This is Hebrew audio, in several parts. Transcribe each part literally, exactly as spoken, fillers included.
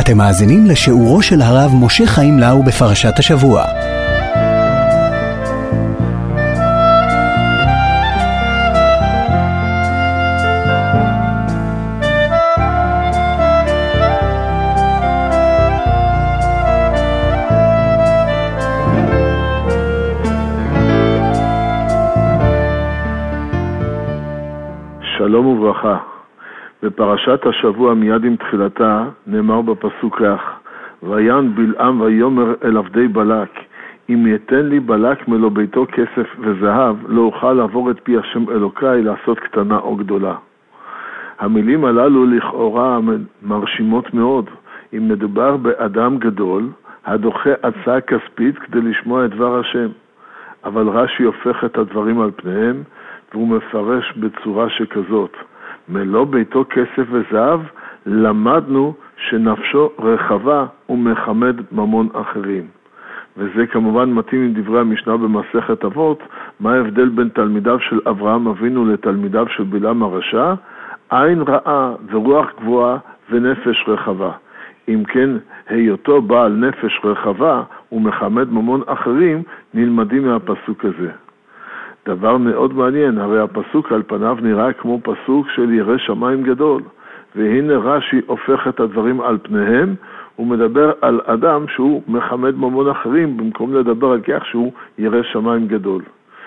אתם מאזינים לשיעורו של הרב משה חיים לאו בפרשת השבוע. שלום וברכה. בפרשת השבוע מיד עם תחילתה נאמר בפסוק כך: ויען בלעם ויאמר אל עבדי בלק, אם ייתן לי בלק מלוא ביתו כסף וזהב, לא אוכל לעבור את פי השם אלוקיי לעשות קטנה או גדולה. המילים הללו לכאורה מרשימות מאוד. אם מדובר באדם גדול הדוחה הצעה כספית כדי לשמוע את דבר השם, אבל רש"י הופך את הדברים על פניהם והוא מפרש בצורה שכזאת: מלוא ביתו כסף וזהב, למדנו שנפשו רחבה ומחמד ממון אחרים. וזה כמובן מתאים עם דברי המשנה במסכת אבות. מה ההבדל בין תלמידיו של אברהם אבינו לתלמידיו של בלעם הרשע? עין רעה ורוח גבוהה ונפש רחבה. אם כן, היותו בעל נפש רחבה ומחמד ממון אחרים נלמדים מהפסוק הזה. דבר מאוד מעניין, הרי הפסוק על פניו נראה כמו פסוק של ירא שמיים גדול, והנה רש"י הופך את הדברים על פניהם, הוא מדבר על אדם שהוא מחמד ממון אחרים, במקום לדבר על כך שהוא ירא שמיים גדול.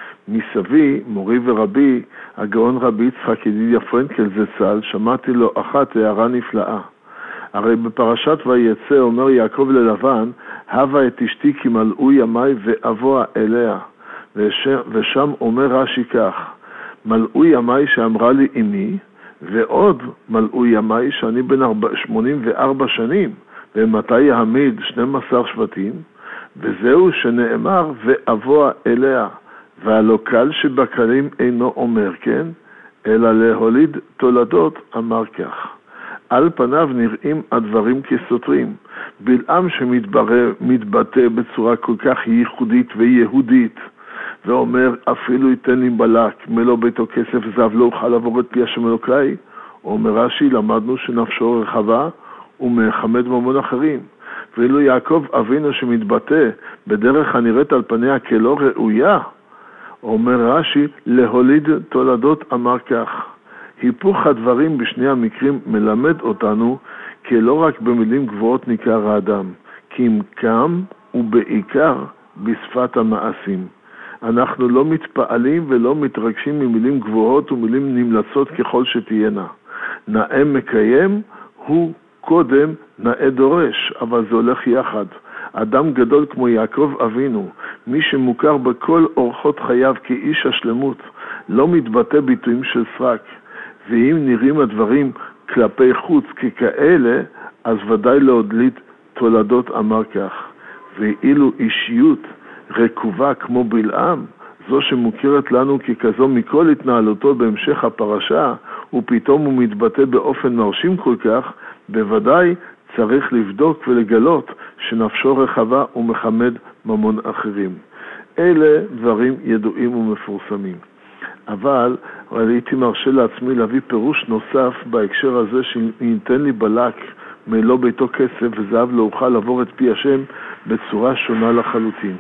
מסבי, מורי ורבי, הגאון רבי יצחק ידידיה פרנקל זצ"ל, שמעתי לו אחת הערה נפלאה. הרי בפרשת ויצא אומר יעקב ללבן, הבה את אשתי כי מלאו ימי ואבוא אליה. ושם, ושם אומר רש"י כך: מלאו ימי שאמרה לי אמי, ועוד מלאו ימי שאני בן שמונים וארבע שנים, ומתי יעמיד שנים עשר שבטים, וזהו שנאמר ואבוא אליה. והלא קל שבקלים אינו אומר כן, אלא להוליד תולדות אמר כך. על פניו נראים הדברים כסותרים. בלעם שמתבטא בצורה כל כך ייחודית ויהודית, ואומר אפילו ייתן לי בלק מלוא ביתו כסף וזהב, לא אוכל לעבור את פי השם אלוקיי. אומר רש"י, למדנו שנפשו רחבה ומחמד ממון אחרים. ואילו יעקב אבינו שמתבטא בדרך הנראית על פניה כלא ראויה, אומר רש"י להוליד תולדות אמר כך. היפוך הדברים בשני המקרים מלמד אותנו כי לא רק במילים גבוהות ניכר האדם, כי אם קם ובעיקר בשפת המעשים. אנחנו לא מתפעלים ולא מתרגשים ממילים גבוהות ומילים נמלצות ככל שתהיינה. נאה מקיים הוא קודם נאה דורש, אבל זה הולך יחד. אדם גדול כמו יעקב אבינו, מי שמוכר בכל אורחות חייו כאיש השלמות, לא מתבטא ביטויים של סרק. ואם נראים הדברים כלפי חוץ ככאלה, אז ודאי להוליד תולדות אמר כך. ואילו אישיות רקובה כמו בלעם, זו שמוכרת לנו ככזו מכל התנהלותו בהמשך הפרשה, ופתאום הוא מתבטא באופן מרשים כל כך, בוודאי צריך לבדוק ולגלות שנפשו רחבה ומחמד ממון אחרים. אלה דברים ידועים ומפורסמים. אבל הייתי מרשה לעצמי להביא פירוש נוסף בהקשר הזה שניתן לי בלק מלוא ביתו כסף וזהב, לא אוכל לעבור את פי השם, בצורה שונה לחלוטין.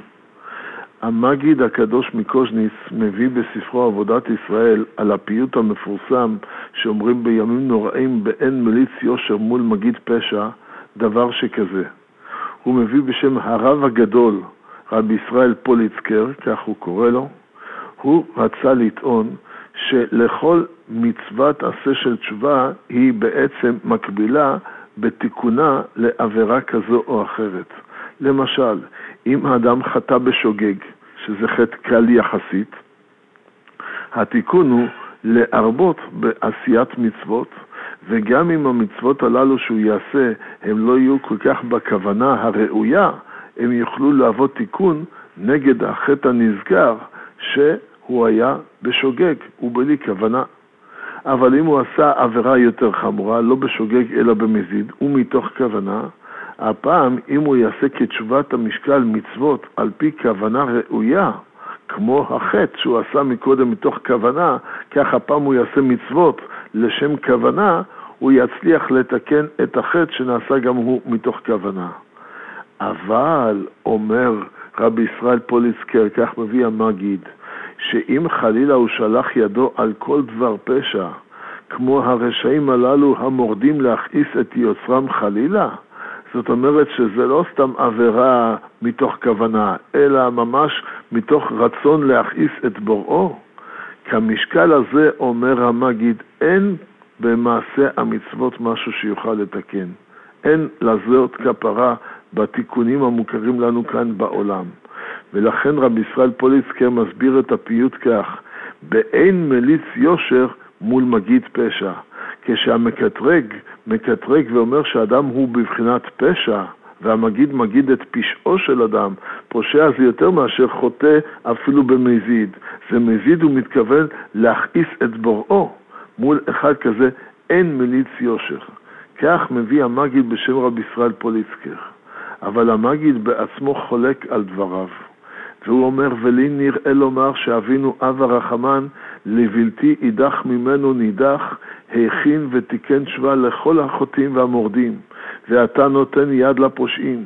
המגיד הקדוש מקוז'ניץ מביא בספרו עבודת ישראל על הפיוט המפורסם שאומרים בימים נוראים באין מליץ יושר מול מגיד פשע, דבר שכזה. הוא מביא בשם הרב הגדול, רבי ישראל פוליצקר, כך הוא קורא לו. הוא רצה לטעון שלכל מצוות עשה של תשובה היא בעצם מקבילה בתיקונה לעבירה כזו או אחרת. למשל, אם האדם חטא בשוגג, שזה חטא קל יחסית, התיקון הוא להרבות בעשיית מצוות, וגם אם המצוות הללו שהוא יעשה הם לא יהיו כל כך בכוונה הראויה, הם יוכלו להוות תיקון נגד החטא הנזכר שהוא היה בשוגג ובלי כוונה. אבל אם הוא עשה עבירה יותר חמורה, לא בשוגג אלא במזיד ומתוך כוונה, הפעם אם הוא יעשה כתשובת המשקל מצוות על פי כוונה ראויה, כמו החטא שהוא עשה מקודם מתוך כוונה, כך הפעם הוא יעשה מצוות לשם כוונה, הוא יצליח לתקן את החטא שנעשה גם הוא מתוך כוונה. אבל אומר רבי ישראל פוליצקר, כך מביא המגיד, שאם חלילה הוא שלח ידו על כל דבר פשע, כמו הרשעים הללו המורדים להכעיס את יוצרם חלילה, זאת אומרת שזה לא סתם עבירה מתוך כוונה, אלא ממש מתוך רצון להכעיס את בוראו. כמשקל הזה אומר המגיד, אין במעשה המצוות משהו שיוכל לתקן. אין לזאת כפרה בתיקונים המוכרים לנו כאן בעולם. ולכן רבי ישראל פוליצקר מסביר את הפיוט כך, באין מליץ יושר מול מגיד פשע. כשהמקטרג מקטרג ואומר שאדם הוא בבחינת פשע, והמגיד מגיד את פשעו של אדם, פושע זה יותר מאשר חוטא אפילו במזיד. זה מזיד הוא מתכוון להכעיס את בוראו. מול אחד כזה אין מליץ יושר. כך מביא המגיד בשם רבי ישראל פוליצקר. אבל המגיד בעצמו חולק על דבריו. והוא אומר, ולי נראה לומר שאבינו אב הרחמן, לבלתי אידך ממנו נידח, הכין ותיקן שווה לכל החוטאים והמורדים, ואתה נותן יד לפושעים.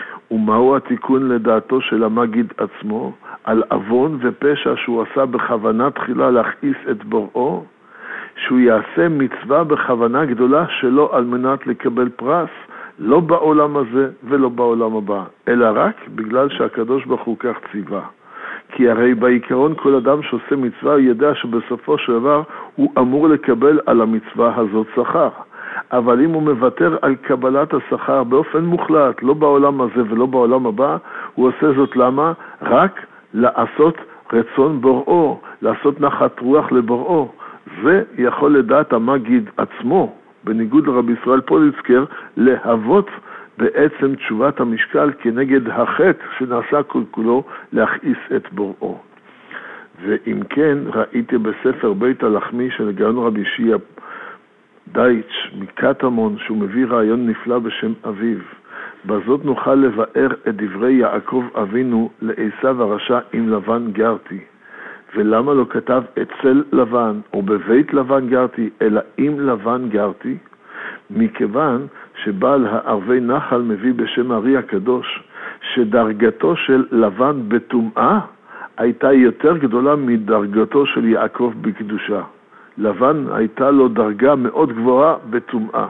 ומהו התיקון לדעתו של המגיד עצמו? על אבון ופשע שהוא עשה בכוונה תחילה להכעיס את בוראו, שהוא יעשה מצווה בכוונה גדולה שלא על מנת לקבל פרס, לא בעולם הזה ולא בעולם הבא, אלא רק בגלל שהקדוש ברוך הוא כך ציווה. כי הרי בעיקרון כל אדם שעושה מצווה ידע שבסופו של דבר הוא אמור לקבל על המצווה הזאת שכר. אבל אם הוא מוותר על קבלת השכר באופן מוחלט, לא בעולם הזה ולא בעולם הבא, הוא עושה זאת למה? רק לעשות רצון בוראו, לעשות נחת רוח לבוראו. זה יכול לדעת המגיד עצמו, בניגוד לרבי ישראל פוליצקר, להוות בעצם תשובת המשקל כנגד החטא שנעשה כל כולו להכעיס את בוראו. ואם כן, ראיתי בספר בית הלחמי של הגאון רבי שיע דייטש מקטמון, שהוא מביא רעיון נפלא בשם אביו. בזאת נוכל לבאר את דברי יעקב אבינו לעשיו הרשע עם לבן גרתי. ולמה לא כתב אצל לבן או בבית לבן גרתי, אלא עם לבן גרתי? מכיוון שבעל הערבי נחל מביא בשם ארי הקדוש, שדרגתו של לבן בטומאה הייתה יותר גדולה מדרגתו של יעקב בקדושה. לבן הייתה לו דרגה מאוד גבוהה בטומאה.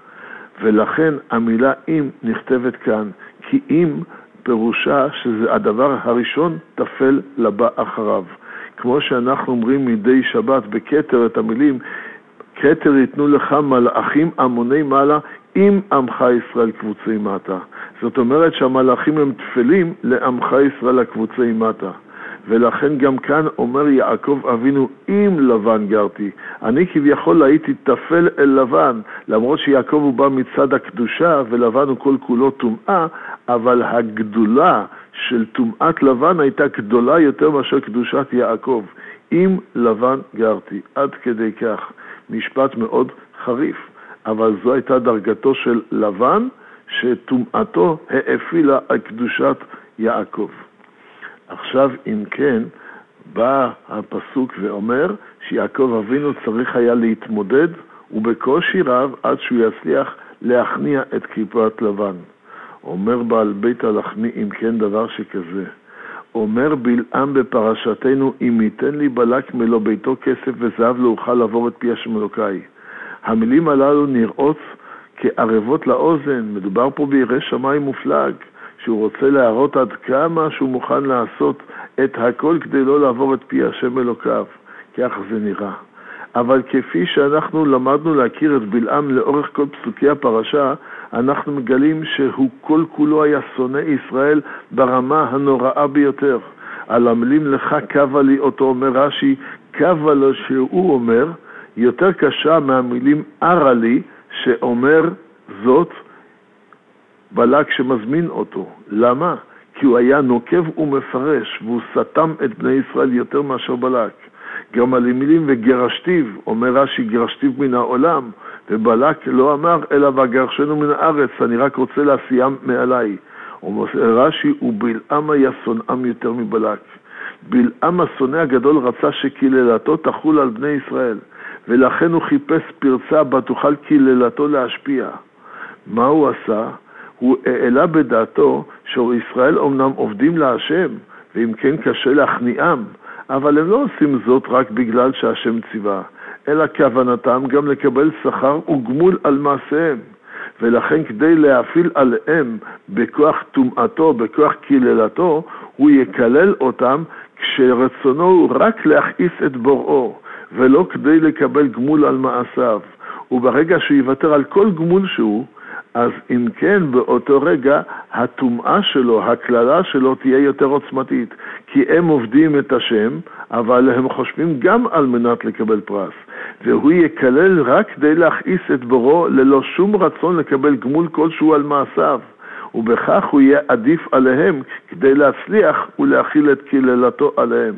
ולכן המילה אם נכתבת כאן, כי אם פירושה שזה הדבר הראשון תפל לבא אחריו. כמו שאנחנו אומרים מדי שבת בכתר את המילים, כתר יתנו לך מלאכים המוני מעלה עם עמך ישראל קבוצי מטה. זאת אומרת שהמלאכים הם תפלים לעמך ישראל הקבוצי מטה. ולכן גם כאן אומר יעקב אבינו עם לבן גרתי. אני כביכול הייתי תפל אל לבן, למרות שיעקב הוא בא מצד הקדושה ולבן הוא כל כולו טומאה, אבל הגדולה של טומאת לבן הייתה גדולה יותר מאשר קדושת יעקב. עם לבן גרתי. עד כדי כך. משפט מאוד חריף. אבל זו הייתה דרגתו של לבן, שטומאתו האפילה על קדושת יעקב. עכשיו אם כן, בא הפסוק ואומר שיעקב אבינו צריך היה להתמודד ובקושי רב עד שהוא יצליח להכניע את קליפת לבן. אומר בעל בית הלחמי אם כן דבר שכזה. אומר בלעם בפרשתנו, אם ייתן לי בלק מלוא ביתו כסף וזהב לא אוכל לעבור את פי השם אלוקי. המילים הללו נראות כערבות לאוזן, מדובר פה בירא שמיים מופלג, שהוא רוצה להראות עד כמה שהוא מוכן לעשות את הכל כדי לא לעבור את פי השם אלוקיו. כך זה נראה. אבל כפי שאנחנו למדנו להכיר את בלעם לאורך כל פסוקי הפרשה, אנחנו מגלים שהוא כל כולו היה שונא ישראל ברמה הנוראה ביותר. על המילים לך קווה לי אותו אומר רש"י, קווה לו שהוא אומר, יותר קשה מהמילים ארה לי שאומר זאת בלק שמזמין אותו. למה? כי הוא היה נוקב ומפרש והוא סתם את בני ישראל יותר מאשר בלק. גם על המילים וגרשתיו, אומר רש"י גרשתיו מן העולם, ובלק לא אמר אלא וגרשנו מן הארץ, אני רק רוצה להסיעם מעליי. אומר רש"י, ובלעם היה שונאם יותר מבלק. בלעם השונא הגדול רצה שקללתו תחול על בני ישראל, ולכן הוא חיפש פרצה בה תוכל קללתו להשפיע. מה הוא עשה? הוא העלה בדעתו שישראל אומנם עובדים להשם, ואם כן קשה להכניעם, אבל הם לא עושים זאת רק בגלל שהשם ציווה, אלא כוונתם גם לקבל שכר וגמול על מעשיהם. ולכן כדי להפעיל עליהם בכוח טומאתו, בכוח קללתו, הוא יקלל אותם כשרצונו הוא רק להכעיס את בוראו, ולא כדי לקבל גמול על מעשיו. וברגע שהוא יוותר על כל גמול שהוא, אז אם כן באותו רגע הטומאה שלו, הכללה שלו תהיה יותר עוצמתית, כי הם עובדים את השם, אבל הם חושבים גם על מנת לקבל פרס. והוא יקלל רק כדי להכעיס את בוראו ללא שום רצון לקבל גמול כלשהו על מעשיו, ובכך הוא יהיה עדיף עליהם כדי להצליח ולהכיל את קללתו עליהם.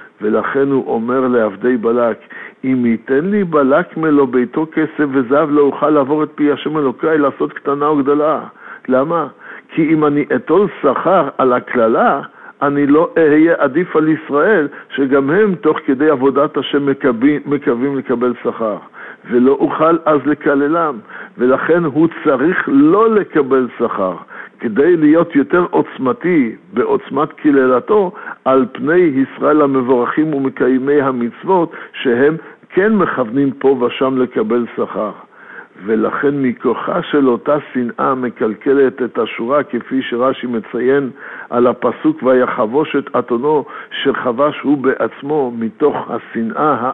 ולכן הוא אומר לעבדי בלק, אם ייתן לי בלק מלוא ביתו כסף וזהב לא אוכל לעבור את פי השם אלוקיי לעשות קטנה או גדולה. למה? כי אם אני אטול שכר על הכללה, אני לא אהיה עדיף על ישראל, שגם הם תוך כדי עבודת השם מקווים, מקווים לקבל שכר, ולא אוכל אז לקללם, ולכן הוא צריך לא לקבל שכר, כדי להיות יותר עוצמתי בעוצמת קללתו על פני ישראל המבורכים ומקיימי המצוות, שהם כן מכוונים פה ושם לקבל שכר. ולכן מכוחה של אותה שנאה מקלקלת את השורה, כפי שרש"י מציין על הפסוק ויחבוש את אתונו, שחבש הוא בעצמו מתוך השנאה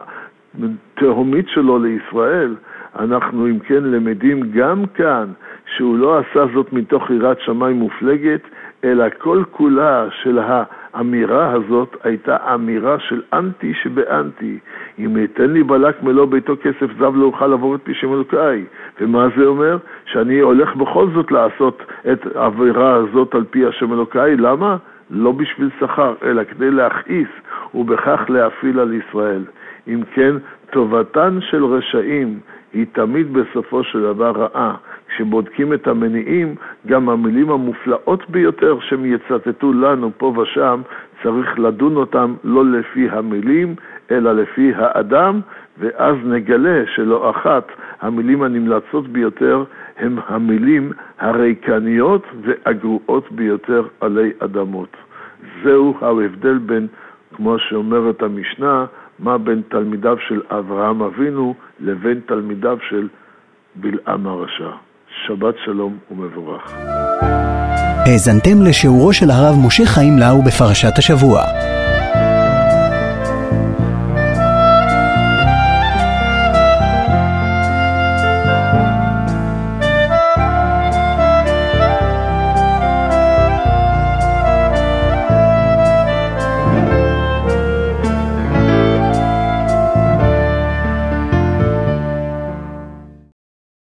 התהומית שלו לישראל. אנחנו אם כן למדים גם כאן שהוא לא עשה זאת מתוך יראת שמיים מופלגת, אלא כל כולה של האמירה הזאת הייתה אמירה של אנטי שבאנטי. אם ייתן לי בלק מלוא ביתו כסף זב לא אוכל לעבור את פי שם אלוקיי. ומה זה אומר? שאני הולך בכל זאת לעשות את האווירה הזאת על פי השם אלוקיי. למה? לא בשביל שכר, אלא כדי להכעיס ובכך להפעיל על ישראל. אם כן, טובתן של רשעים היא תמיד בסופו של דבר רעה. כשבודקים את המניעים, גם המילים המופלאות ביותר שהם יצטטו לנו פה ושם, צריך לדון אותם לא לפי המילים, אלא לפי האדם, ואז נגלה שלא אחת המילים הנמלצות ביותר הם המילים הריקניות והגרועות ביותר עלי אדמות. זהו ההבדל בין, כמו שאומרת המשנה, מה בין תלמידיו של אברהם אבינו לבין תלמידיו של בלעם הרשע. שבת שלום ומבורך. האזנתם לשיעורו של הרב משה חיים לאו בפרשת השבוע.